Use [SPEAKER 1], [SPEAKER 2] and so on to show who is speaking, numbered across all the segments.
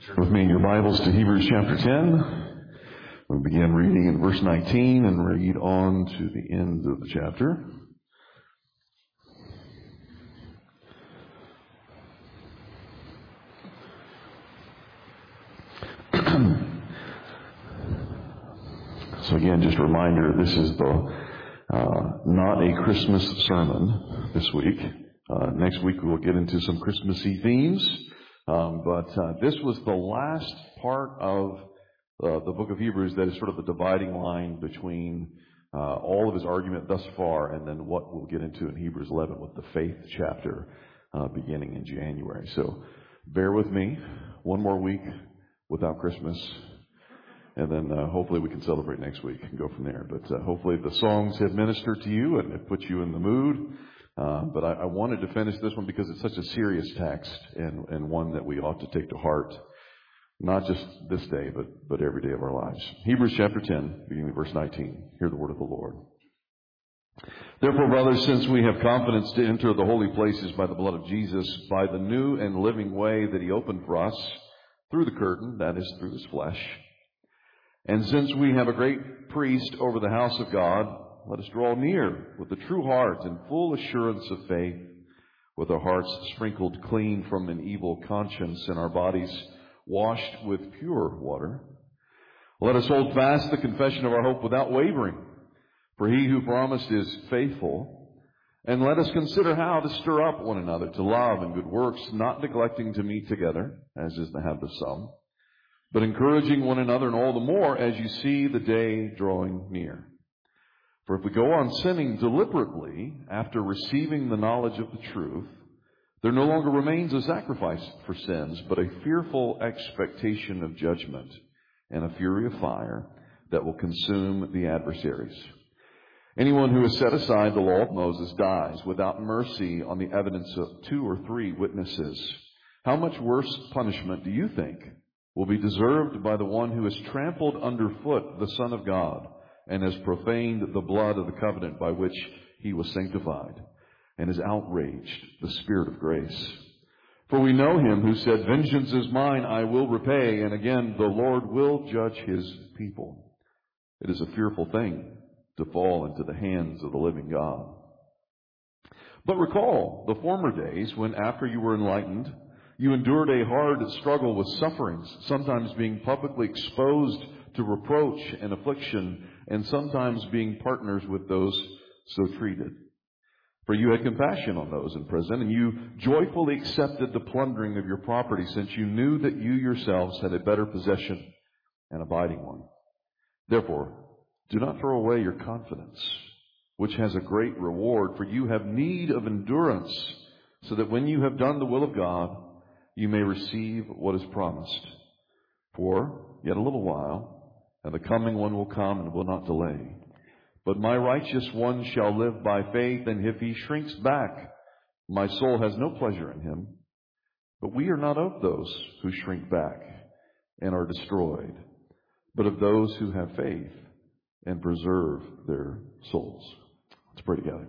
[SPEAKER 1] Turn with me in your Bibles to Hebrews chapter 10. We begin reading in verse 19 and read on to the end of the chapter. So again, just a reminder, this is not a Christmas sermon this week. Next week we will get into some Christmassy themes. But this was the last part of the book of Hebrews that is sort of the dividing line between all of his argument thus far and then what we'll get into in Hebrews 11 with the faith chapter beginning in January. So bear with me one more week without Christmas, and then hopefully we can celebrate next week and go from there. But hopefully the songs have ministered to you and have put you in the mood. But I wanted to finish this one because it's such a serious text and one that we ought to take to heart, not just this day, but every day of our lives. Hebrews chapter 10, beginning with verse 19. Hear the word of the Lord. Therefore, brothers, since we have confidence to enter the holy places by the blood of Jesus, by the new and living way that he opened for us through the curtain, that is, through his flesh, and since we have a great priest over the house of God, let us draw near with a true heart and full assurance of faith, with our hearts sprinkled clean from an evil conscience and our bodies washed with pure water. Let us hold fast the confession of our hope without wavering, for he who promised is faithful. And let us consider how to stir up one another to love and good works, not neglecting to meet together, as is the habit of some, but encouraging one another, and all the more as you see the day drawing near. For if we go on sinning deliberately after receiving the knowledge of the truth, there no longer remains a sacrifice for sins, but a fearful expectation of judgment and a fury of fire that will consume the adversaries. Anyone who has set aside the law of Moses dies without mercy on the evidence of 2 or 3 witnesses. How much worse punishment do you think will be deserved by the one who has trampled underfoot the Son of God, and has profaned the blood of the covenant by which he was sanctified, and has outraged the Spirit of grace? For we know him who said, "Vengeance is mine, I will repay," and again, "The Lord will judge his people." It is a fearful thing to fall into the hands of the living God. But recall the former days when, after you were enlightened, you endured a hard struggle with sufferings, sometimes being publicly exposed to reproach and affliction, and sometimes being partners with those so treated. For you had compassion on those in prison, and you joyfully accepted the plundering of your property, since you knew that you yourselves had a better possession, an abiding one. Therefore, do not throw away your confidence, which has a great reward, for you have need of endurance, so that when you have done the will of God, you may receive what is promised. For yet a little while, and the coming one will come and will not delay. But my righteous one shall live by faith, and if he shrinks back, my soul has no pleasure in him. But we are not of those who shrink back and are destroyed, but of those who have faith and preserve their souls. Let's pray together.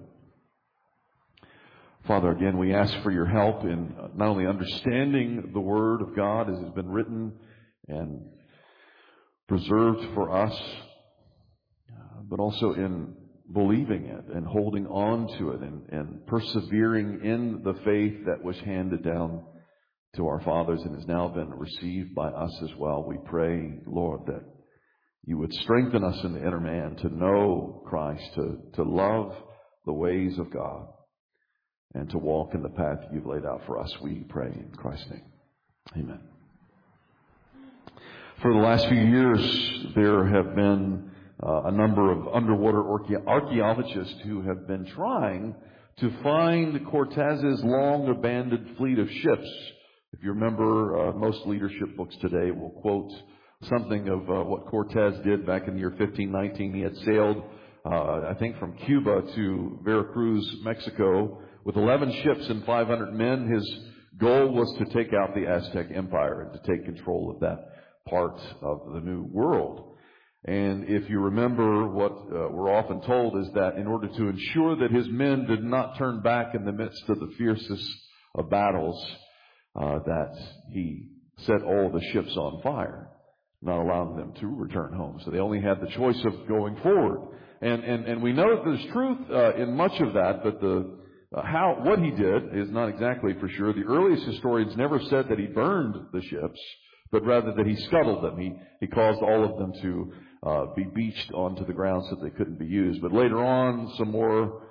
[SPEAKER 1] Father, again, we ask for your help in not only understanding the Word of God as it has been written and preserved for us, but also in believing it and holding on to it and persevering in the faith that was handed down to our fathers and has now been received by us as well. We pray, Lord, that you would strengthen us in the inner man to know Christ, to love the ways of God, and to walk in the path you've laid out for us. We pray in Christ's name. Amen. For the last few years, there have been a number of underwater archaeologists who have been trying to find Cortez's long-abandoned fleet of ships. If you remember, most leadership books today will quote something of what Cortez did back in the year 1519. He had sailed, I think, from Cuba to Veracruz, Mexico, with 11 ships and 500 men. His goal was to take out the Aztec Empire and to take control of that part of the New World. And if you remember, what we're often told is that in order to ensure that his men did not turn back in the midst of the fiercest of battles, that he set all the ships on fire, not allowing them to return home. So they only had the choice of going forward. And we know that there's truth in much of that, but what he did is not exactly for sure. The earliest historians never said that he burned the ships, but rather that he scuttled them. He caused all of them to be beached onto the ground so that they couldn't be used. But later on, some more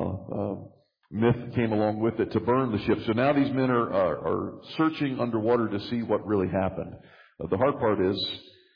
[SPEAKER 1] myth came along with it to burn the ship. So now these men are searching underwater to see what really happened. The hard part is,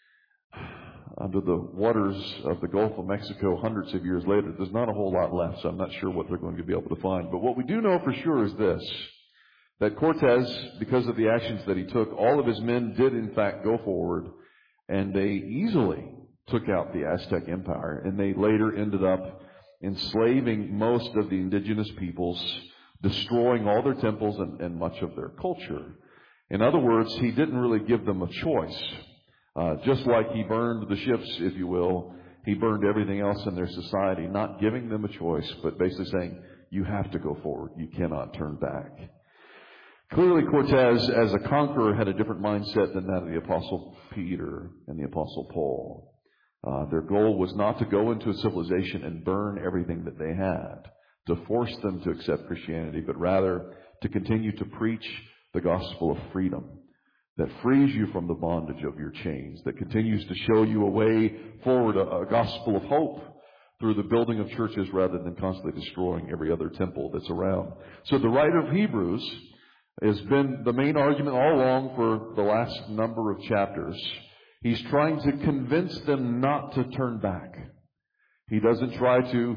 [SPEAKER 1] under the waters of the Gulf of Mexico hundreds of years later, there's not a whole lot left, so I'm not sure what they're going to be able to find. But what we do know for sure is this, that Cortez, because of the actions that he took, all of his men did in fact go forward, and they easily took out the Aztec Empire, and they later ended up enslaving most of the indigenous peoples, destroying all their temples and much of their culture. In other words, he didn't really give them a choice. Just like he burned the ships, if you will, he burned everything else in their society, not giving them a choice, but basically saying, you have to go forward. You cannot turn back. Clearly, Cortez, as a conqueror, had a different mindset than that of the Apostle Peter and the Apostle Paul. Their goal was not to go into a civilization and burn everything that they had, to force them to accept Christianity, but rather to continue to preach the gospel of freedom that frees you from the bondage of your chains, that continues to show you a way forward, a gospel of hope through the building of churches rather than constantly destroying every other temple that's around. So the writer of Hebrews has been the main argument all along for the last number of chapters. He's trying to convince them not to turn back. He doesn't try to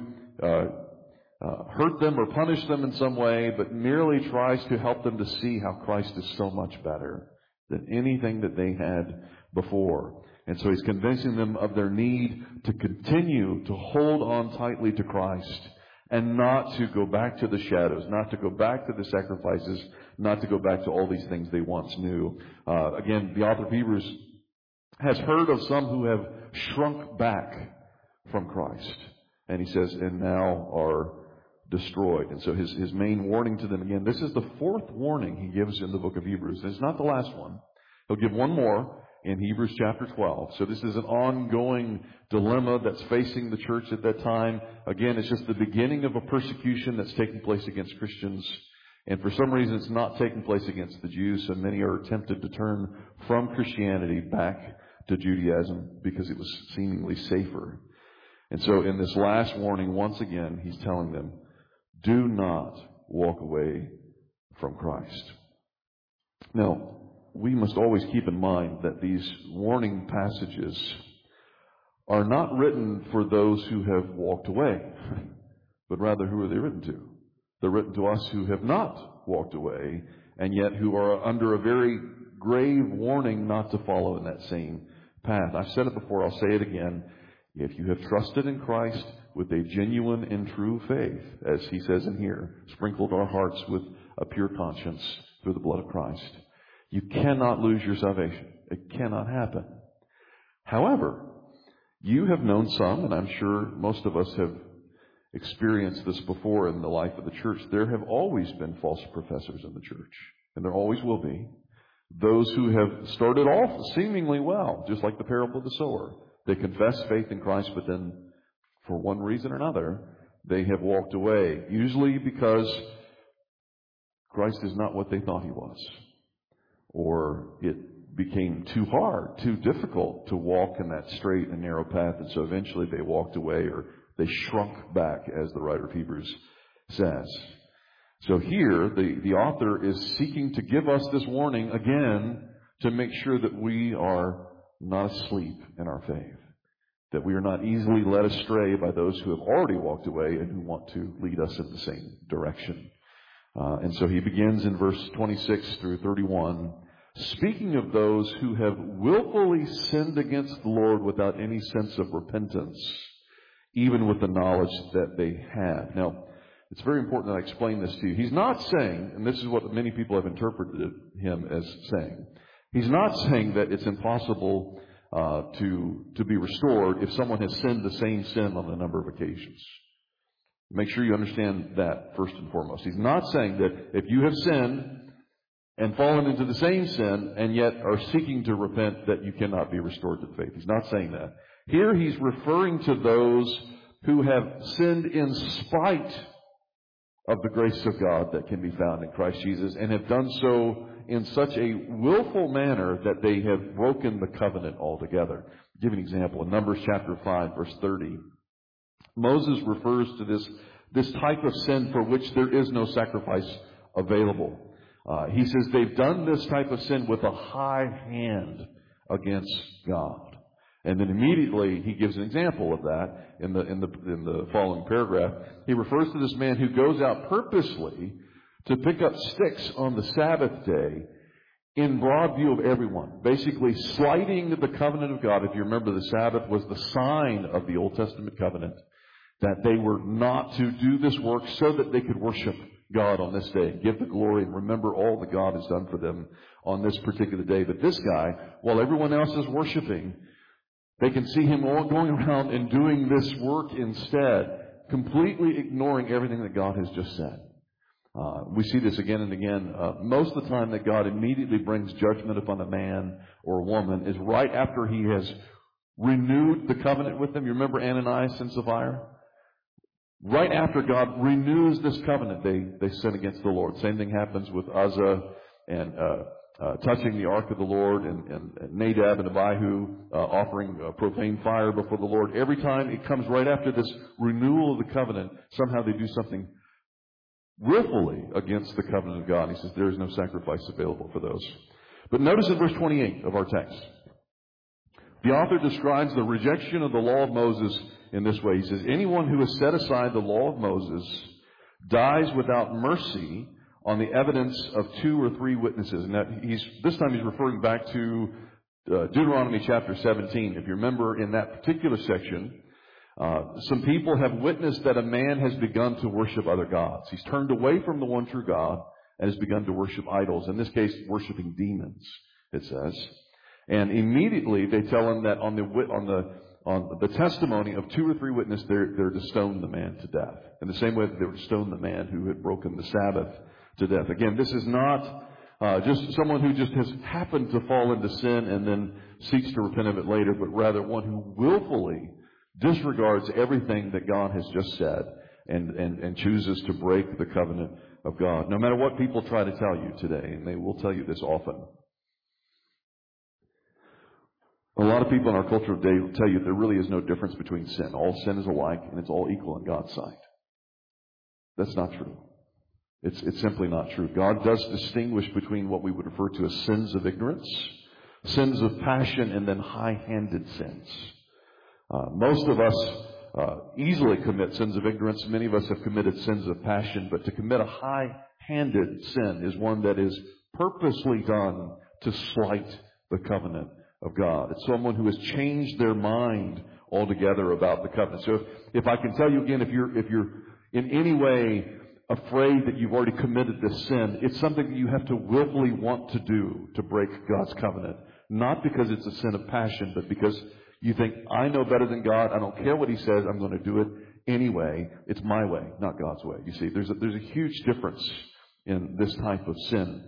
[SPEAKER 1] hurt them or punish them in some way, but merely tries to help them to see how Christ is so much better than anything that they had before. And so he's convincing them of their need to continue to hold on tightly to Christ and not to go back to the shadows, not to go back to the sacrifices, not to go back to all these things they once knew. Again, the author of Hebrews has heard of some who have shrunk back from Christ. And he says, and now are destroyed. And so his main warning to them, again, this is the fourth warning he gives in the book of Hebrews. And it's not the last one. He'll give one more in Hebrews chapter 12. So this is an ongoing dilemma that's facing the church at that time. Again, it's just the beginning of a persecution that's taking place against Christians. And for some reason, it's not taking place against the Jews. So many are tempted to turn from Christianity back to Judaism because it was seemingly safer. And so in this last warning, once again, he's telling them, do not walk away from Christ. Now, we must always keep in mind that these warning passages are not written for those who have walked away, but rather who are they written to? They're written to us who have not walked away, and yet who are under a very grave warning not to follow in that same path. I've said it before, I'll say it again. If you have trusted in Christ with a genuine and true faith, as he says in here, sprinkled our hearts with a pure conscience through the blood of Christ, you cannot lose your salvation. It cannot happen. However, you have known some, and I'm sure most of us have experienced this before in the life of the church. There have always been false professors in the church, and there always will be. Those who have started off seemingly well, just like the parable of the sower. They confess faith in Christ, but then for one reason or another, they have walked away. Usually because Christ is not what they thought he was. Or it became too hard, too difficult to walk in that straight and narrow path. And so eventually they walked away, or they shrunk back, as the writer of Hebrews says. So here, the author is seeking to give us this warning again to make sure that we are not asleep in our faith, that we are not easily led astray by those who have already walked away and who want to lead us in the same direction. And so he begins in verse 26 through 31, speaking of those who have willfully sinned against the Lord without any sense of repentance, even with the knowledge that they have. Now, it's very important that I explain this to you. He's not saying, and this is what many people have interpreted him as saying, he's not saying that it's impossible to be restored if someone has sinned the same sin on a number of occasions. Make sure you understand that first and foremost. He's not saying that if you have sinned and fallen into the same sin and yet are seeking to repent, that you cannot be restored to the faith. He's not saying that. Here he's referring to those who have sinned in spite of the grace of God that can be found in Christ Jesus, and have done so in such a willful manner that they have broken the covenant altogether. I'll give you an example. In Numbers chapter 5, verse 30, Moses refers to this type of sin for which there is no sacrifice available. He says they've done this type of sin with a high hand against God. And then immediately he gives an example of that in the following paragraph. He refers to this man who goes out purposely to pick up sticks on the Sabbath day in broad view of everyone, basically slighting the covenant of God. If you remember, the Sabbath was the sign of the Old Testament covenant, that they were not to do this work so that they could worship God on this day, give the glory, and remember all that God has done for them on this particular day. But this guy, while everyone else is worshiping, they can see him all going around and doing this work instead, completely ignoring everything that God has just said. We see this again and again. Most of the time that God immediately brings judgment upon a man or a woman is right after he has renewed the covenant with them. You remember Ananias and Sapphira? Right after God renews this covenant, they sin against the Lord. Same thing happens with Uzzah and touching the ark of the Lord, and Nadab and Abihu offering profane fire before the Lord. Every time it comes right after this renewal of the covenant, somehow they do something willfully against the covenant of God. He says there is no sacrifice available for those. But notice in verse 28 of our text, the author describes the rejection of the law of Moses in this way. He says, anyone who has set aside the law of Moses dies without mercy on the evidence of 2 or 3 witnesses. And this time he's referring back to Deuteronomy chapter 17. If you remember, in that particular section, some people have witnessed that a man has begun to worship other gods. He's turned away from the one true God and has begun to worship idols. In this case, worshiping demons, it says. And immediately they tell him that on the testimony of 2 or 3 witnesses, they're to stone the man to death. In the same way that they were to stone the man who had broken the Sabbath to death. Again, this is not just someone who just has happened to fall into sin and then seeks to repent of it later, but rather one who willfully disregards everything that God has just said and chooses to break the covenant of God. No matter what people try to tell you today, and they will tell you this often. A lot of people in our culture today will tell you there really is no difference between sin. All sin is alike, and it's all equal in God's sight. That's not true. It's simply not true. God does distinguish between what we would refer to as sins of ignorance, sins of passion, and then high-handed sins. Most of us easily commit sins of ignorance. Many of us have committed sins of passion. But to commit a high-handed sin is one that is purposely done to slight the covenant of God. It's someone who has changed their mind altogether about the covenant. So if I can tell you again, if you're in any way afraid that you've already committed this sin, it's something that you have to willfully want to do to break God's covenant. Not because it's a sin of passion, but because you think, I know better than God. I don't care what He says. I'm going to do it anyway. It's my way, not God's way. You see, there's a huge difference in this type of sin.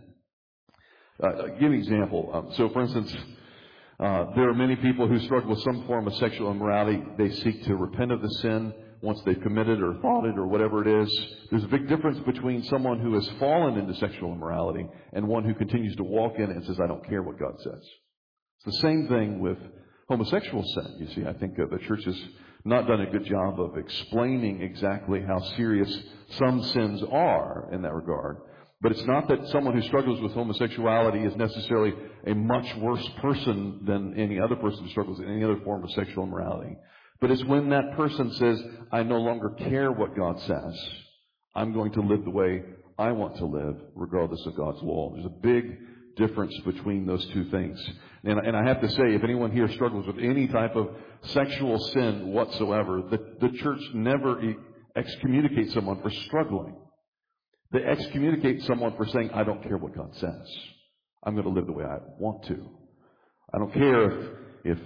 [SPEAKER 1] I'll give you an example. So, for instance, there are many people who struggle with some form of sexual immorality. They seek to repent of the sin once they've committed or thought it or whatever it is. There's a big difference between someone who has fallen into sexual immorality and one who continues to walk in and says, I don't care what God says. It's the same thing with homosexual sin. You see, I think the church has not done a good job of explaining exactly how serious some sins are in that regard. But it's not that someone who struggles with homosexuality is necessarily a much worse person than any other person who struggles with any other form of sexual immorality. But it's when that person says, I no longer care what God says. I'm going to live the way I want to live, regardless of God's law. There's a big difference between those two things. And I have to say, if anyone here struggles with any type of sexual sin whatsoever, the church never excommunicates someone for struggling. They excommunicate someone for saying, I don't care what God says. I'm going to live the way I want to. I don't care if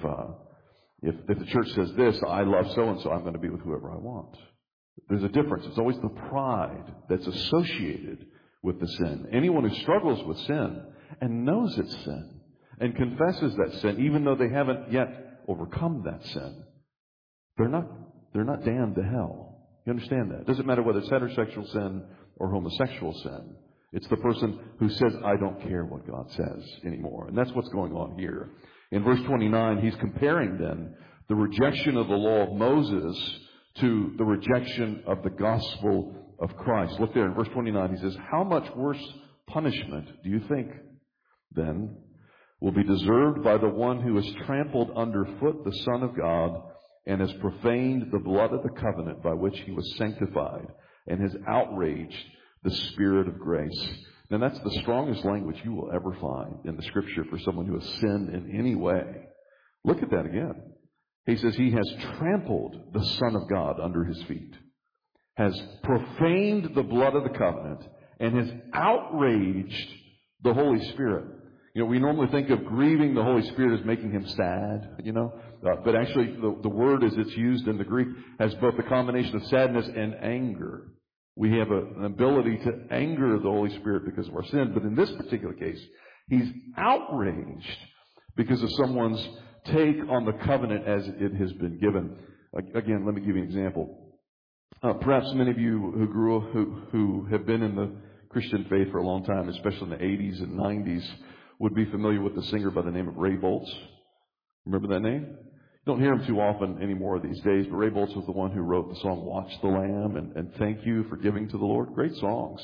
[SPEAKER 1] the church says this, I love so-and-so, I'm going to be with whoever I want. There's a difference. It's always the pride that's associated with the sin. Anyone who struggles with sin and knows it's sin and confesses that sin, even though they haven't yet overcome that sin, they're not damned to hell. You understand that? It doesn't matter whether it's heterosexual sin or homosexual sin. It's the person who says, I don't care what God says anymore. And that's what's going on here. In verse 29, he's comparing then the rejection of the law of Moses to the rejection of the gospel of Christ. Look there in verse 29, he says, how much worse punishment do you think then will be deserved by the one who has trampled underfoot the Son of God and has profaned the blood of the covenant by which he was sanctified and has outraged the Spirit of grace? Now that's the strongest language you will ever find in the Scripture for someone who has sinned in any way. Look at that again. He says he has trampled the Son of God under his feet, has profaned the blood of the covenant, and has outraged the Holy Spirit. You know, we normally think of grieving the Holy Spirit as making him sad, but actually the word as it's used in the Greek has both a combination of sadness and anger. We have an ability to anger the Holy Spirit because of our sin, but in this particular case, he's outraged because of someone's take on the covenant as it has been given. Again, let me give you an example. Perhaps many of you who have been in the Christian faith for a long time, especially in the 80s and 90s, would be familiar with the singer by the name of Ray Boltz. Remember that name? You don't hear him too often anymore these days, but Ray Boltz was the one who wrote the song Watch the Lamb and Thank You for Giving to the Lord. Great songs.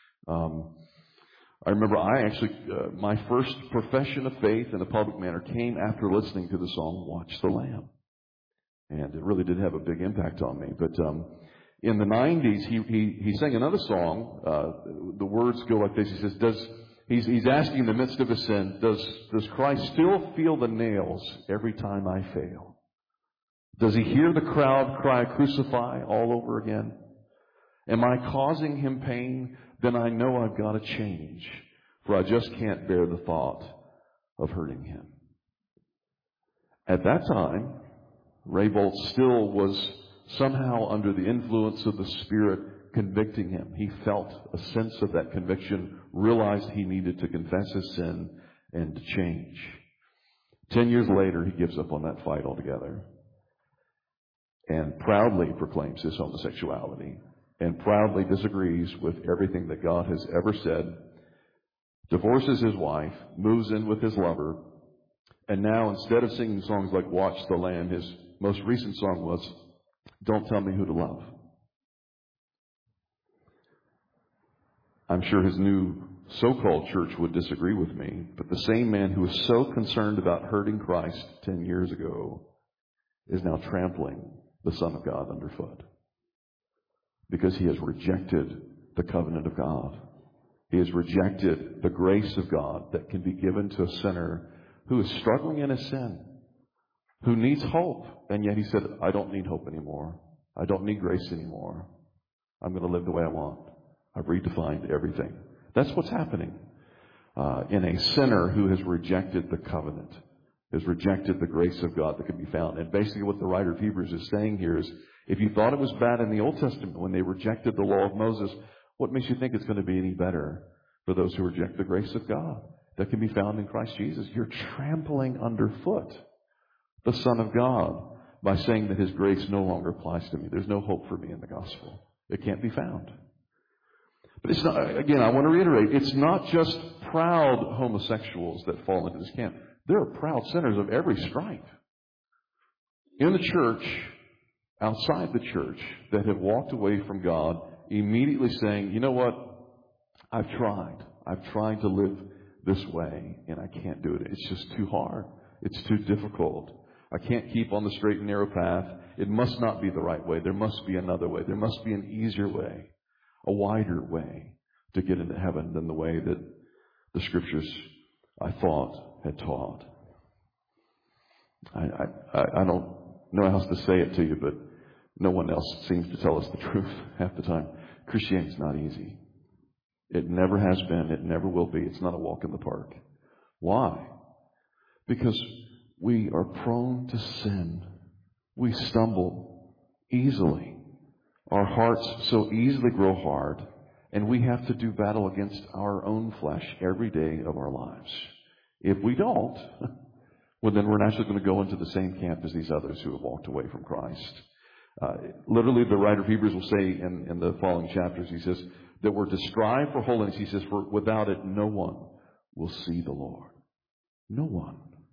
[SPEAKER 1] I remember my first profession of faith in a public manner came after listening to the song Watch the Lamb. And it really did have a big impact on me. But in the 90s, he sang another song. The words go like this. He says, he's asking in the midst of his sin, does Christ still feel the nails every time I fail? Does he hear the crowd cry, crucify, all over again? Am I causing him pain? Then I know I've got to change, for I just can't bear the thought of hurting him. At that time, Ray Boltz still was somehow under the influence of the Spirit convicting him. He felt a sense of that conviction, realized he needed to confess his sin and to change. 10 years later, he gives up on that fight altogether and proudly proclaims his homosexuality and proudly disagrees with everything that God has ever said, divorces his wife, moves in with his lover, and now instead of singing songs like Watch the Lamb, his most recent song was Don't Tell Me Who to Love. I'm sure his new so-called church would disagree with me, but the same man who was so concerned about hurting Christ 10 years ago is now trampling the Son of God underfoot because he has rejected the covenant of God. He has rejected the grace of God that can be given to a sinner who is struggling in his sin, who needs hope, and yet he said, I don't need hope anymore. I don't need grace anymore. I'm going to live the way I want. I've redefined everything. That's what's happening in a sinner who has rejected the covenant, has rejected the grace of God that can be found. And basically what the writer of Hebrews is saying here is, if you thought it was bad in the Old Testament when they rejected the law of Moses, what makes you think it's going to be any better for those who reject the grace of God that can be found in Christ Jesus? You're trampling underfoot the Son of God by saying that his grace no longer applies to me. There's no hope for me in the gospel. It can't be found. But it's not, again, I want to reiterate, it's not just proud homosexuals that fall into this camp. There are proud sinners of every stripe in the church, outside the church, that have walked away from God, immediately saying, you know what, I've tried to live this way, and I can't do it. It's just too hard. It's too difficult. I can't keep on the straight and narrow path. It must not be the right way. There must be another way. There must be an easier way, a wider way to get into heaven than the way that the Scriptures, I thought, had taught. I don't know how else to say it to you, but no one else seems to tell us the truth half the time. Christianity is not easy. It never has been. It never will be. It's not a walk in the park. Why? Because we are prone to sin. We stumble easily. Our hearts so easily grow hard, And we have to do battle against our own flesh every day of our lives. If we don't, well, then we're naturally going to go into the same camp as these others who have walked away from Christ. Literally, the writer of Hebrews will say in the following chapters, he says, that we're to strive for holiness. He says, for without it, no one will see the Lord. No one.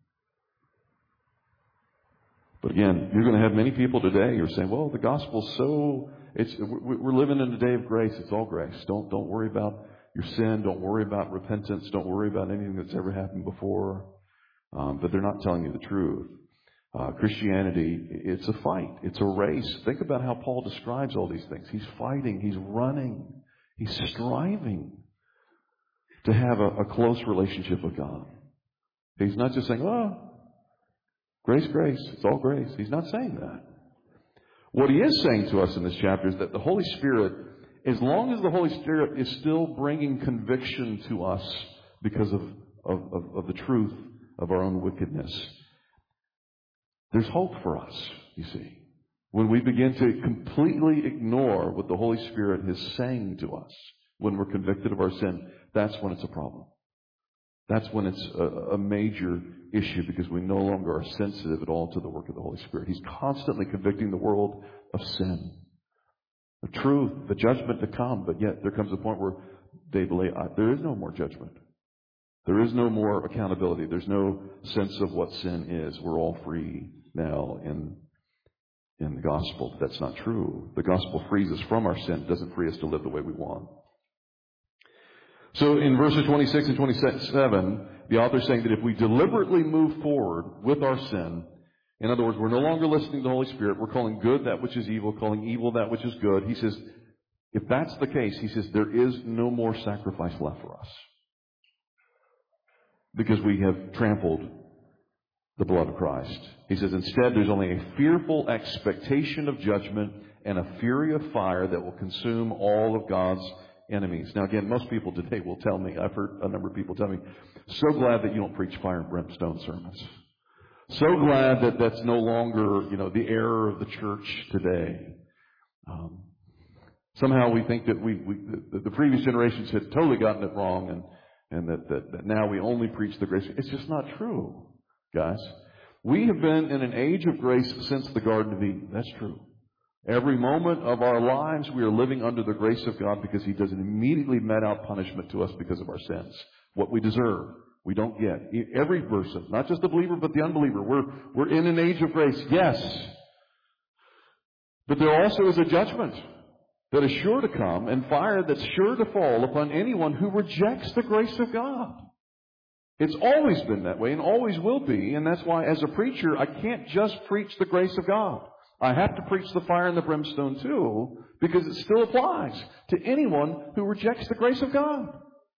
[SPEAKER 1] But again, you're going to have many people today who are saying, well, the gospel's so, we're living in a day of grace. It's all grace. Don't worry about your sin. Don't worry about repentance. Don't worry about anything that's ever happened before. But they're not telling you the truth. Christianity, it's a fight. It's a race. Think about how Paul describes all these things. He's fighting. He's running. He's striving to have a close relationship with God. He's not just saying, oh, grace, grace. It's all grace. He's not saying that. What he is saying to us in this chapter is that the Holy Spirit, as long as the Holy Spirit is still bringing conviction to us because of the truth of our own wickedness, there's hope for us, you see. When we begin to completely ignore what the Holy Spirit is saying to us when we're convicted of our sin, that's when it's a problem. That's when it's a major issue, because we no longer are sensitive at all to the work of the Holy Spirit. He's constantly convicting the world of sin, the truth, the judgment to come. But yet there comes a point where they believe there is no more judgment. There is no more accountability. There's no sense of what sin is. We're all free now in the gospel. That's not true. The gospel frees us from our sin. It doesn't free us to live the way we want. So in verses 26 and 27, the author is saying that if we deliberately move forward with our sin, in other words, we're no longer listening to the Holy Spirit, we're calling good that which is evil, calling evil that which is good. He says, if that's the case, he says, there is no more sacrifice left for us, because we have trampled the blood of Christ. He says, instead, there's only a fearful expectation of judgment and a fury of fire that will consume all of God's enemies. Now, again, most people today will tell me, I've heard a number of people tell me, so glad that you don't preach fire and brimstone sermons. So glad that that's no longer, the error of the church today. Somehow we think that the previous generations had totally gotten it wrong, and that now we only preach the grace. It's just not true, guys. We have been in an age of grace since the Garden of Eden. That's true. Every moment of our lives, we are living under the grace of God, because He doesn't immediately met out punishment to us because of our sins. What we deserve, we don't get. Every person, not just the believer, but the unbeliever, we're in an age of grace, yes. But there also is a judgment that is sure to come, and fire that's sure to fall upon anyone who rejects the grace of God. It's always been that way and always will be, and that's why as a preacher, I can't just preach the grace of God. I have to preach the fire and the brimstone too, because it still applies to anyone who rejects the grace of God.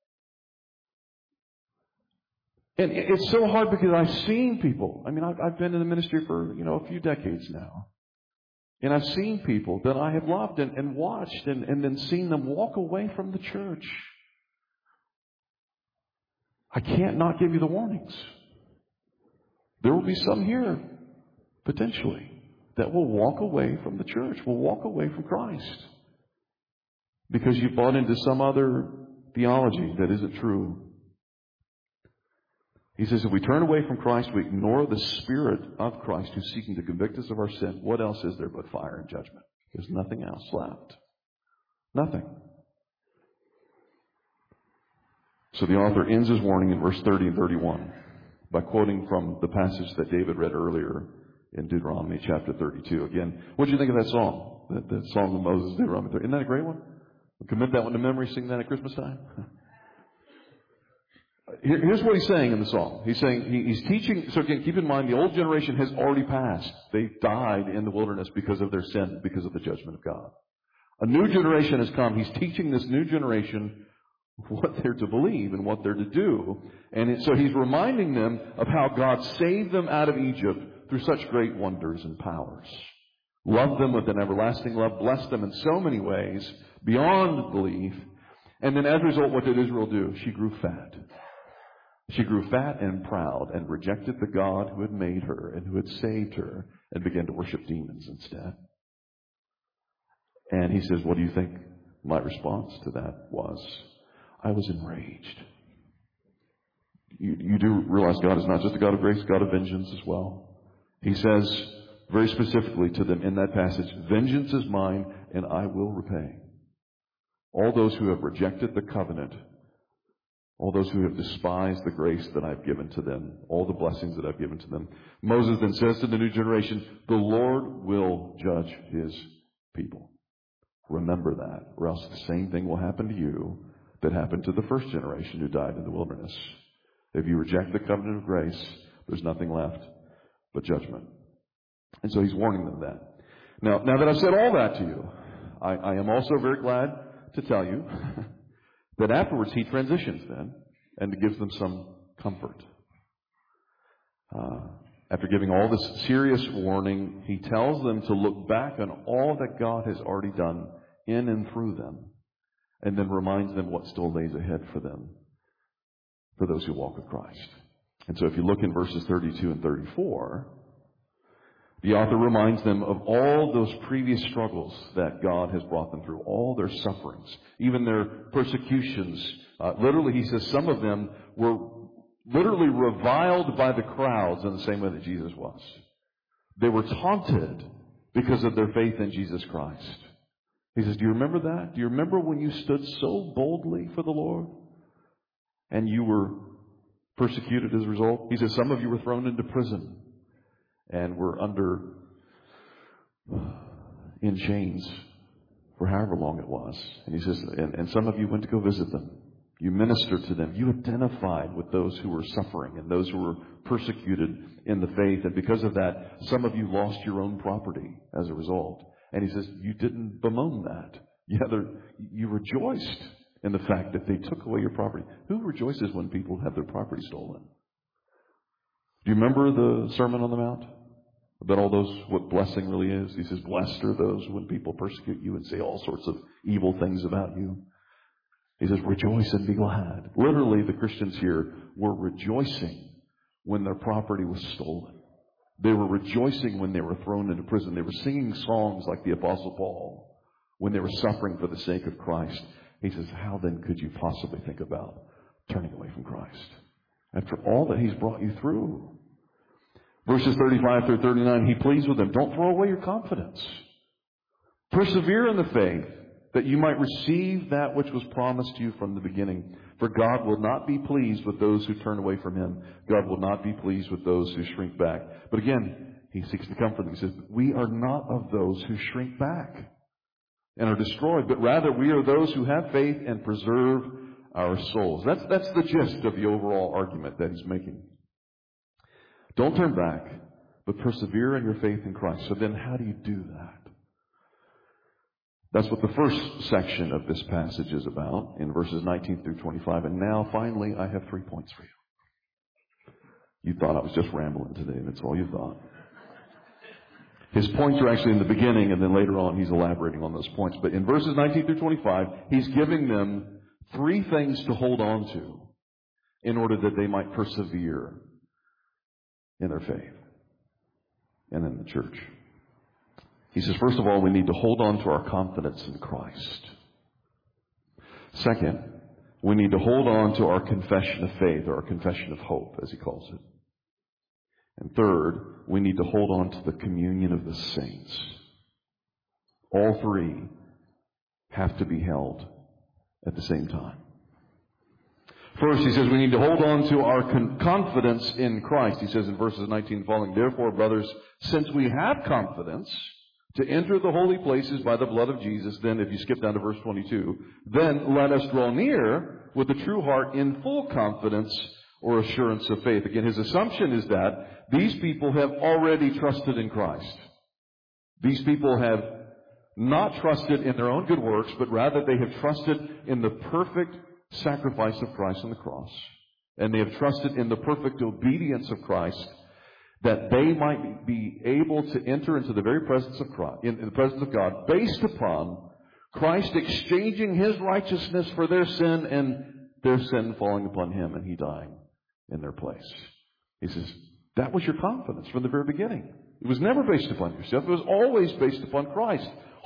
[SPEAKER 1] And it's so hard, because I've seen people. I've been in the ministry for, a few decades now. And I've seen people that I have loved and watched and then seen them walk away from the church. I can't not give you the warnings. There will be some here, potentially, that will walk away from the church, will walk away from Christ, because you bought into some other theology that isn't true. He says, if we turn away from Christ, we ignore the Spirit of Christ who's seeking to convict us of our sin. What else is there but fire and judgment? There's nothing else left. Nothing. So the author ends his warning in verse 30 and 31 by quoting from the passage that David read earlier in Deuteronomy chapter 32. Again, what did you think of that song? That song of Moses, Deuteronomy 30. Isn't that a great one? We'll commit that one to memory, sing that at Christmas time. Here's what he's saying in the song. He's saying, he's teaching, so again, keep in mind, the old generation has already passed. They died in the wilderness because of their sin, because of the judgment of God. A new generation has come. He's teaching this new generation what they're to believe and what they're to do. And so he's reminding them of how God saved them out of Egypt through such great wonders and powers. Loved them with an everlasting love, blessed them in so many ways, beyond belief. And then as a result, what did Israel do? She grew fat. She grew fat and proud and rejected the God who had made her and who had saved her, and began to worship demons instead. And he says, what do you think My response to that was, I was enraged. You do realize God is not just a God of grace, God of vengeance as well. He says very specifically to them in that passage, vengeance is mine and I will repay. All those who have rejected the covenant, all those who have despised the grace that I've given to them, all the blessings that I've given to them. Moses then says to the new generation, the Lord will judge his people. Remember that, or else the same thing will happen to you that happened to the first generation who died in the wilderness. If you reject the covenant of grace, there's nothing left but judgment. And so he's warning them that. Now that I've said all that to you, I am also very glad to tell you that afterwards he transitions then and gives them some comfort. After giving all this serious warning, he tells them to look back on all that God has already done in and through them, and then reminds them what still lays ahead for them, for those who walk with Christ. And so if you look in verses 32 and 34, the author reminds them of all those previous struggles that God has brought them through, all their sufferings, even their persecutions. Literally, he says some of them were literally reviled by the crowds in the same way that Jesus was. They were taunted because of their faith in Jesus Christ. He says, do you remember that? Do you remember when you stood so boldly for the Lord and you were persecuted as a result? He says, some of you were thrown into prison and were in chains for however long it was. And he says, and some of you went to go visit them. You ministered to them. You identified with those who were suffering and those who were persecuted in the faith. And because of that, some of you lost your own property as a result. And he says, you didn't bemoan that. You rejoiced in the fact that they took away your property. Who rejoices when people have their property stolen? Do you remember the Sermon on the Mount? About all those, what blessing really is? He says, blessed are those when people persecute you and say all sorts of evil things about you. He says, rejoice and be glad. Literally, the Christians here were rejoicing when their property was stolen. They were rejoicing when they were thrown into prison. They were singing songs like the Apostle Paul when they were suffering for the sake of Christ. He says, how then could you possibly think about turning away from Christ after all that he's brought you through? Verses 35 through 39, he pleads with them, don't throw away your confidence. Persevere in the faith, that you might receive that which was promised to you from the beginning. For God will not be pleased with those who turn away from him. God will not be pleased with those who shrink back. But again, he seeks to comfort them. He says, we are not of those who shrink back and are destroyed, but rather we are those who have faith and preserve our souls. That's the gist of the overall argument that he's making. Don't turn back, but persevere in your faith in Christ. So then how do you do that? That's what the first section of this passage is about in verses 19 through 25. And now, finally, I have 3 points for you. You thought I was just rambling today. That's all you thought. His points are actually in the beginning, and then later on he's elaborating on those points. But in verses 19 through 25, he's giving them 3 things to hold on to in order that they might persevere in their faith and in the church. He says, first of all, we need to hold on to our confidence in Christ. Second, we need to hold on to our confession of faith, or our confession of hope, as he calls it. And third, we need to hold on to the communion of the saints. All 3 have to be held at the same time. First, he says we need to hold on to our confidence in Christ. He says in verses 19 following, therefore, brothers, since we have confidence to enter the holy places by the blood of Jesus, then if you skip down to verse 22, then let us draw near with a true heart in full confidence or assurance of faith. Again, his assumption is that these people have already trusted in Christ. These people have not trusted in their own good works, but rather they have trusted in the perfect sacrifice of Christ on the cross. And they have trusted in the perfect obedience of Christ, that they might be able to enter into the very presence of Christ, in the presence of God, based upon Christ exchanging his righteousness for their sin and their sin falling upon him and he dying in their place. He says, that was your confidence from the very beginning. It was never based upon yourself. It was always based upon Christ.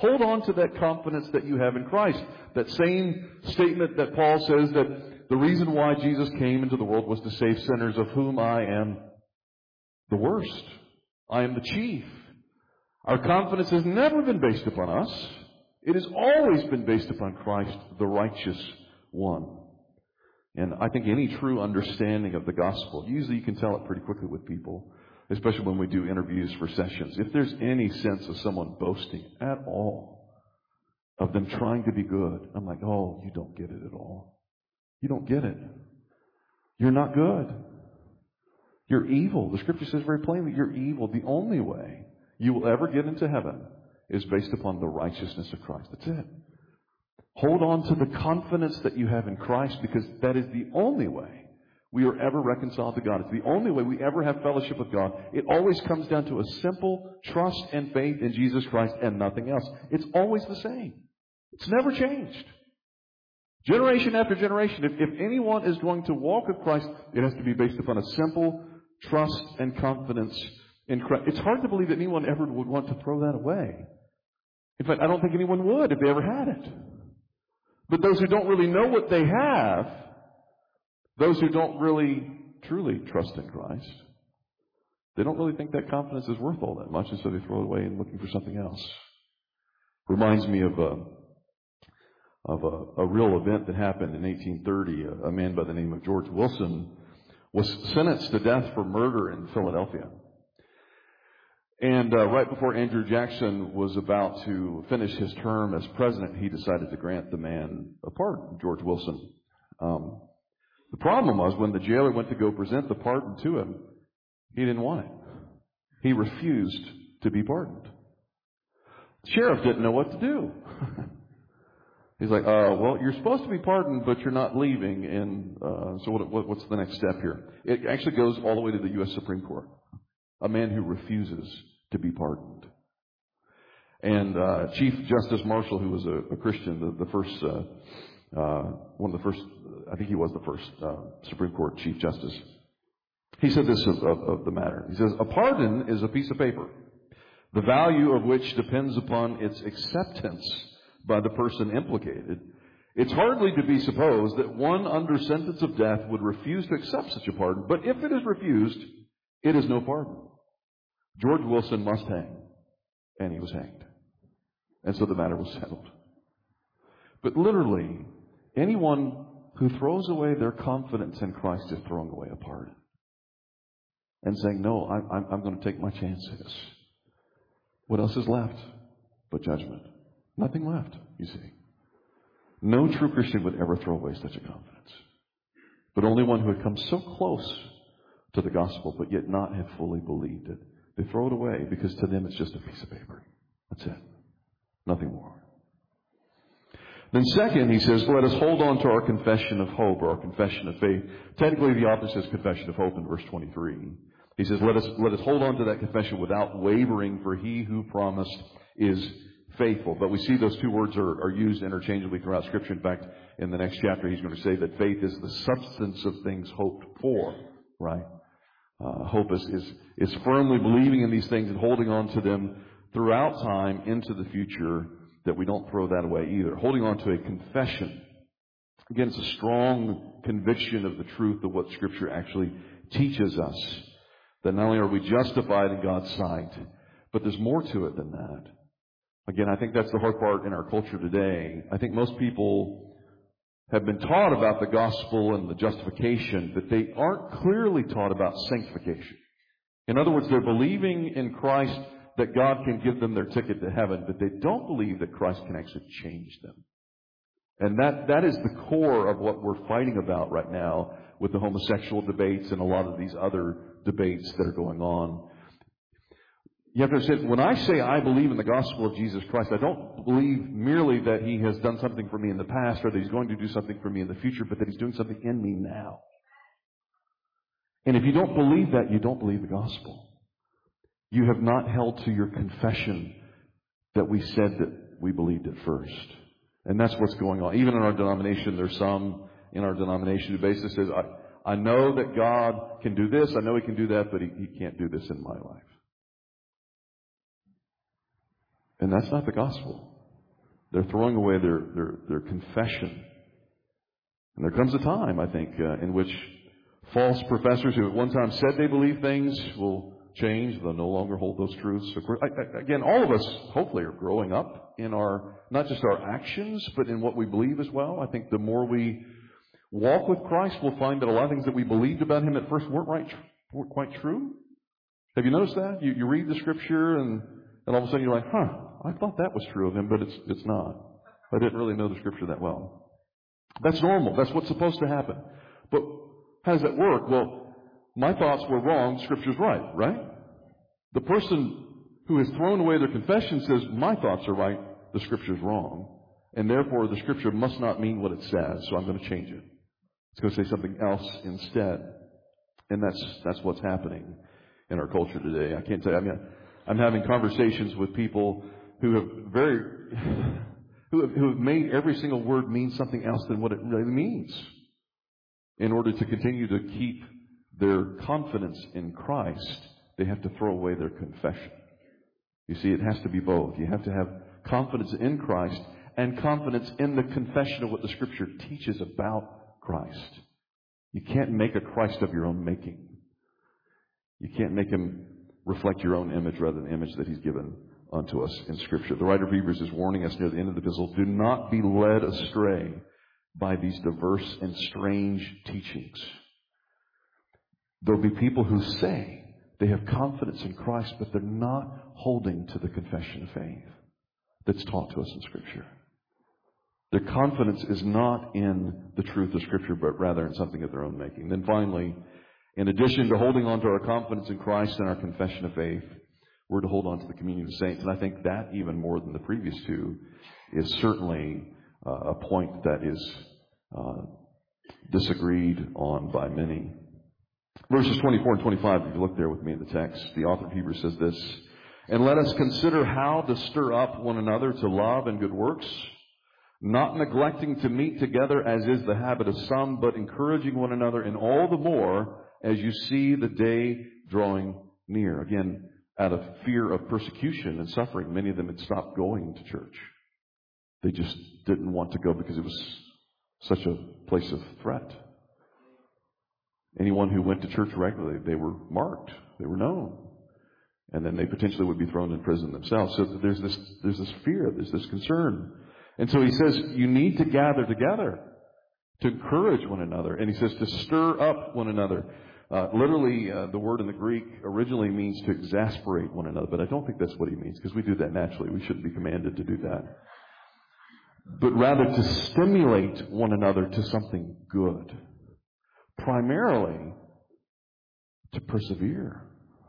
[SPEAKER 1] Hold on to that confidence that you have in Christ. That same statement that Paul says that the reason why Jesus came into the world was to save sinners, of whom I am the worst. I am the chief. Our confidence has never been based upon us. It has always been based upon Christ, the righteous one. And I think any true understanding of the gospel, usually you can tell it pretty quickly with people, especially when we do interviews for sessions. If there's any sense of someone boasting at all, of them trying to be good, I'm like, oh, you don't get it at all. You don't get it. You're not good. You're evil. The Scripture says very plainly, you're evil. The only way you will ever get into heaven is based upon the righteousness of Christ. That's it. Hold on to the confidence that you have in Christ, because that is the only way we are ever reconciled to God. It's the only way we ever have fellowship with God. It always comes down to a simple trust and faith in Jesus Christ and nothing else. It's always the same. It's never changed. Generation after generation, if anyone is going to walk with Christ, it has to be based upon a simple trust and confidence in Christ. It's hard to believe that anyone ever would want to throw that away. In fact, I don't think anyone would if they ever had it. But those who don't really know what they have, those who don't really, truly trust in Christ, they don't really think that confidence is worth all that much, and so they throw it away and looking for something else. Reminds me of a real event that happened in 1830. A man by the name of George Wilson was sentenced to death for murder in Philadelphia. And right before Andrew Jackson was about to finish his term as president, he decided to grant the man a pardon, George Wilson. The problem was when the jailer went to go present the pardon to him, he didn't want it. He refused to be pardoned. The sheriff didn't know what to do. He's like, well, you're supposed to be pardoned, but you're not leaving. And so what's the next step here? It actually goes all the way to the U.S. Supreme Court. A man who refuses to be pardoned. And Chief Justice Marshall, who was a Christian, the first, one of the first, I think he was the first Supreme Court Chief Justice, he said this of the matter. He says, a pardon is a piece of paper, the value of which depends upon its acceptance by the person implicated. It's hardly to be supposed that one under sentence of death would refuse to accept such a pardon, but if it is refused, it is no pardon. George Wilson must hang, and he was hanged. And so the matter was settled. But literally, anyone who throws away their confidence in Christ is throwing away a pardon. And saying, no, I'm going to take my chances. What else is left but judgment? Nothing left, you see. No true Christian would ever throw away such a confidence. But only one who had come so close to the gospel, but yet not have fully believed it. They throw it away because to them it's just a piece of paper. That's it. Nothing more. Then second, he says, let us hold on to our confession of hope, or our confession of faith. Technically, the author says confession of hope in verse 23. He says, let us hold on to that confession without wavering, for he who promised is faithful. But we see those two words are used interchangeably throughout Scripture. In fact, in the next chapter, he's going to say that faith is the substance of things hoped for, right? Hope is firmly believing in these things and holding on to them throughout time into the future, that we don't throw that away either. Holding on to a confession. Again, it's a strong conviction of the truth of what Scripture actually teaches us. That not only are we justified in God's sight, but there's more to it than that. Again, I think that's the hard part in our culture today. I think most people have been taught about the gospel and the justification, but they aren't clearly taught about sanctification. In other words, they're believing in Christ that God can give them their ticket to heaven, but they don't believe that Christ can actually change them. And that is the core of what we're fighting about right now with the homosexual debates and a lot of these other debates that are going on. You have to understand, when I say I believe in the gospel of Jesus Christ, I don't believe merely that He has done something for me in the past or that He's going to do something for me in the future, but that He's doing something in me now. And if you don't believe that, you don't believe the gospel. You have not held to your confession that we said that we believed at first. And that's what's going on. Even in our denomination, there's some in our denomination who basically says, I know that God can do this, I know He can do that, but He can't do this in my life. And that's not the gospel. They're throwing away their confession. And there comes a time, I think, in which false professors who at one time said they believe things will change. They'll no longer hold those truths. Of course, again, all of us hopefully are growing up in not just our actions, but in what we believe as well. I think the more we walk with Christ, we'll find that a lot of things that we believed about Him at first weren't quite true. Have you noticed that? You read the Scripture and all of a sudden you're like, I thought that was true of Him, but it's not. I didn't really know the Scripture that well. That's normal. That's what's supposed to happen. But how does that work? Well, my thoughts were wrong. Scripture's right? The person who has thrown away their confession says, my thoughts are right, the Scripture's wrong. And therefore, the Scripture must not mean what it says, so I'm going to change it. It's going to say something else instead. And that's what's happening in our culture today. I can't tell you. I'm having conversations with people who have made every single word mean something else than what it really means in order to continue to keep their confidence in Christ. They have to throw away their confession. You see, it has to be both. You have to have confidence in Christ and confidence in the confession of what the Scripture teaches about Christ. You can't make a Christ of your own making. You can't make Him reflect your own image rather than the image that He's given unto us in Scripture. The writer of Hebrews is warning us near the end of the epistle, do not be led astray by these diverse and strange teachings. There'll be people who say they have confidence in Christ, but they're not holding to the confession of faith that's taught to us in Scripture. Their confidence is not in the truth of Scripture, but rather in something of their own making. Then finally, in addition to holding on to our confidence in Christ and our confession of faith, we're to hold on to the communion of saints. And I think that, even more than the previous two, is certainly a point that is disagreed on by many. Verses 24 and 25, if you look there with me in the text, the author of Hebrews says this, and let us consider how to stir up one another to love and good works, not neglecting to meet together as is the habit of some, but encouraging one another, and all the more as you see the day drawing near. Again, out of fear of persecution and suffering, many of them had stopped going to church. They just didn't want to go because it was such a place of threat. Anyone who went to church regularly, they were marked, they were known, and then they potentially would be thrown in prison themselves. So there's this fear, there's this concern. And so he says, you need to gather together to encourage one another. And he says to stir up one another. Literally, the word in the Greek originally means to exasperate one another, but I don't think that's what he means, because we do that naturally. We shouldn't be commanded to do that. But rather to stimulate one another to something good. Primarily to persevere.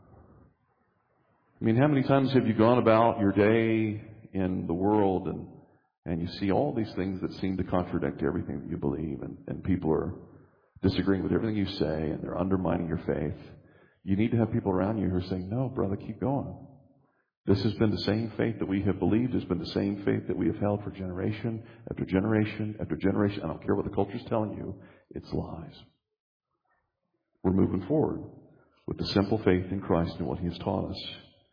[SPEAKER 1] I mean, how many times have you gone about your day in the world and you see all these things that seem to contradict everything that you believe, and people are disagreeing with everything you say, and they're undermining your faith? You need to have people around you who are saying, no, brother, keep going. This has been the same faith that we have believed. It's been the same faith that we have held for generation after generation after generation. I don't care what the culture's telling you. It's lies. We're moving forward with the simple faith in Christ and what He has taught us.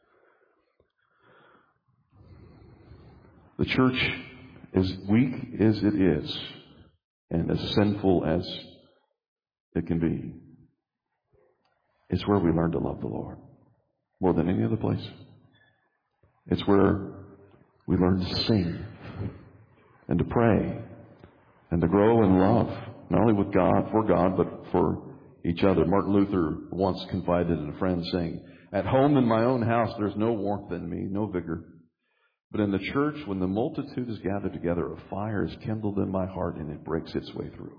[SPEAKER 1] The church, as weak as it is, and as sinful as it can be, it's where we learn to love the Lord more than any other place. It's where we learn to sing and to pray and to grow in love, not only with God, for God, but for each other. Martin Luther once confided in a friend, saying, at home in my own house there's no warmth in me, no vigor. But in the church, when the multitude is gathered together, a fire is kindled in my heart and it breaks its way through.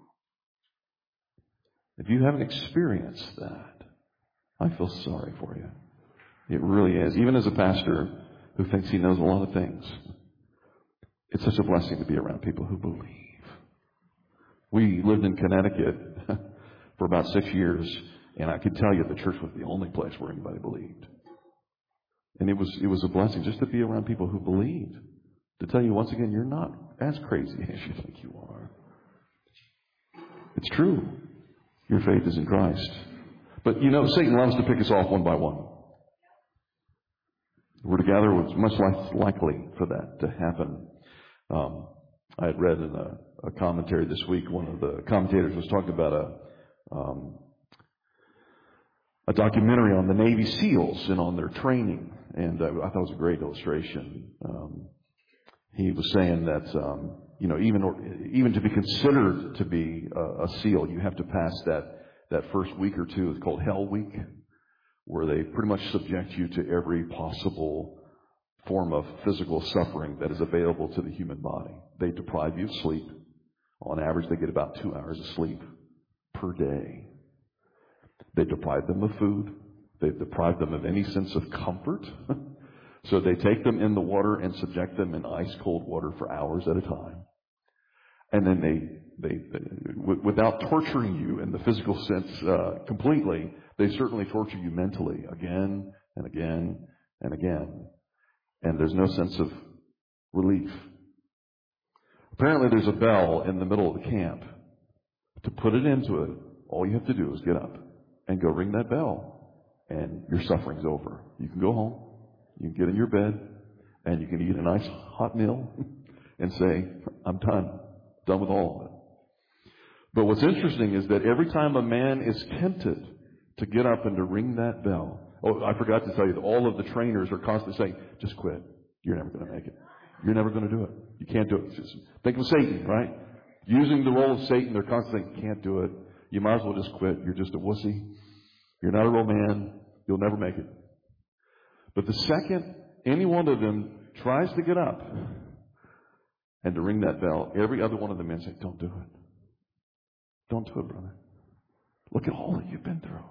[SPEAKER 1] If you haven't experienced that, I feel sorry for you. It really is. Even as a pastor who thinks he knows a lot of things, it's such a blessing to be around people who believe. We lived in Connecticut for about 6 years, and I could tell you the church was the only place where anybody believed. And it was a blessing just to be around people who believed. To tell you once again, you're not as crazy as you think you are. It's true. Your faith is in Christ. But Satan loves to pick us off one by one. We're together, it's much less likely for that to happen. I had read in a commentary this week, one of the commentators was talking about a documentary on the Navy SEALs and on their training, and I thought it was a great illustration. He was saying that even to be considered to be a SEAL, you have to pass that first week or two. It's called Hell Week, where they pretty much subject you to every possible form of physical suffering that is available to the human body. They deprive you of sleep. On average, they get about 2 hours of sleep per day. They deprive them of food. They deprive them of any sense of comfort. So they take them in the water and subject them in ice cold water for hours at a time. And then they without torturing you in the physical sense completely, they certainly torture you mentally again and again and again. And there's no sense of relief. Apparently there's a bell in the middle of the camp. To put it into it, all you have to do is get up and go ring that bell, and your suffering's over. You can go home, you can get in your bed, and you can eat a nice hot meal and say, I'm done with all of it. But what's interesting is that every time a man is tempted to get up and to ring that bell, I forgot to tell you that all of the trainers are constantly saying, just quit. You're never going to make it. You're never going to do it. You can't do it. Just think of Satan, right? Using the role of Satan, they're constantly saying, can't do it. You might as well just quit. You're just a wussy. You're not a real man. You'll never make it. But the second any one of them tries to get up and to ring that bell, every other one of the men say, don't do it. Don't do it, brother. Look at all that you've been through.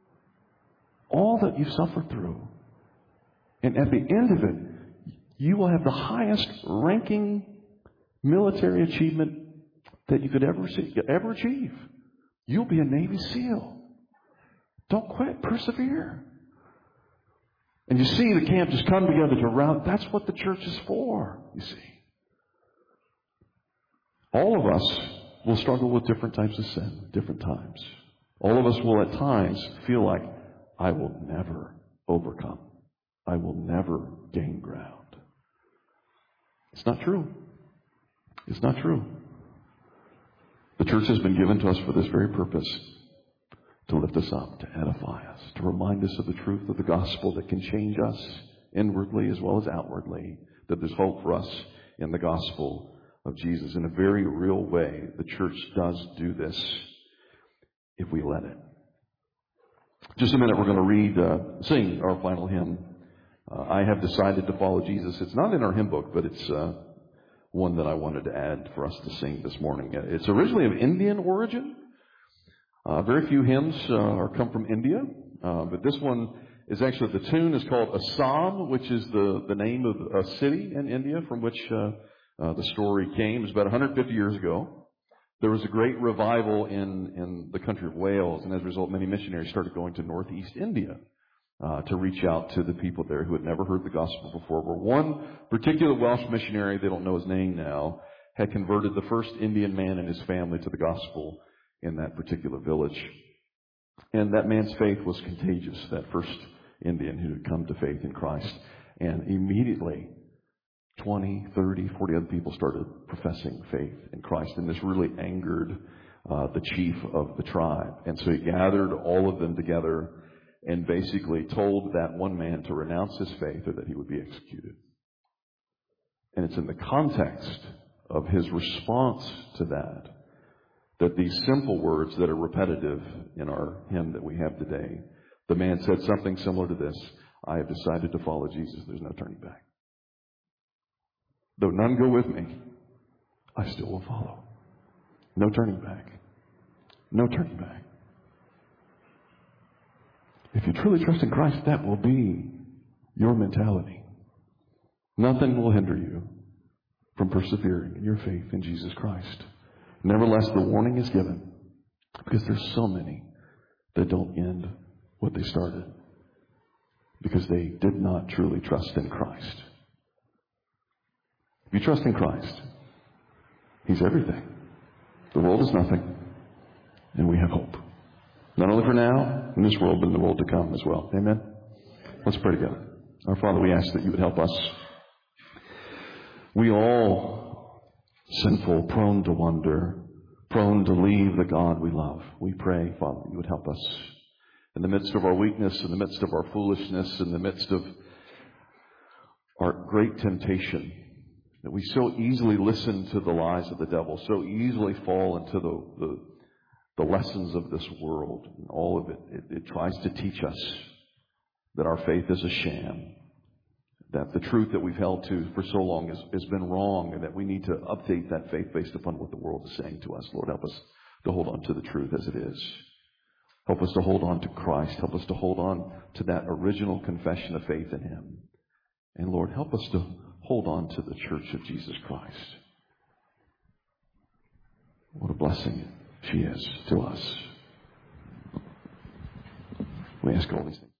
[SPEAKER 1] All that you've suffered through. And at the end of it, you will have the highest ranking military achievement that you could ever achieve. You'll be a Navy SEAL. Don't quit. Persevere. And you see the camp just come together to round. That's what the church is for, you see. All of us will struggle with different types of sin, different times. All of us will at times feel like, I will never overcome. I will never gain ground. It's not true. It's not true. The church has been given to us for this very purpose, to lift us up, to edify us, to remind us of the truth of the gospel that can change us inwardly as well as outwardly, that there's hope for us in the gospel of Jesus. In a very real way, the church does do this if we let it. Just a minute, we're going to sing our final hymn. I have decided to follow Jesus. It's not in our hymn book, but it's one that I wanted to add for us to sing this morning. It's originally of Indian origin. Very few hymns come from India, but this one is actually, the tune is called Assam, which is the name of a city in India from which the story came. It was about 150 years ago. There was a great revival in the country of Wales, and as a result, many missionaries started going to northeast India to reach out to the people there who had never heard the gospel before. Where one particular Welsh missionary, they don't know his name now, had converted the first Indian man and his family to the gospel in that particular village. And that man's faith was contagious, that first Indian who had come to faith in Christ. And immediately, 20, 30, 40 other people started professing faith in Christ. And this really angered the chief of the tribe. And so he gathered all of them together and basically told that one man to renounce his faith or that he would be executed. And it's in the context of his response to that these simple words that are repetitive in our hymn that we have today, the man said something similar to this: I have decided to follow Jesus. There's no turning back. Though none go with me, I still will follow. No turning back. No turning back. If you truly trust in Christ, that will be your mentality. Nothing will hinder you from persevering in your faith in Jesus Christ. Nevertheless, the warning is given because there's so many that don't end what they started because they did not truly trust in Christ. If you trust in Christ, He's everything. The world is nothing, and we have hope. Not only for now, in this world, but in the world to come as well. Amen? Let's pray together. Our Father, we ask that you would help us. We all sinful, prone to wonder, prone to leave the God we love. We pray, Father, you would help us in the midst of our weakness, in the midst of our foolishness, in the midst of our great temptation, that we so easily listen to the lies of the devil, so easily fall into the lessons of this world. And all of it tries to teach us that our faith is a sham, that the truth that we've held to for so long has been wrong, and that we need to update that faith based upon what the world is saying to us. Lord, help us to hold on to the truth as it is. Help us to hold on to Christ. Help us to hold on to that original confession of faith in Him. And Lord, help us to hold on to the church of Jesus Christ. What a blessing she is to us. We ask all these things.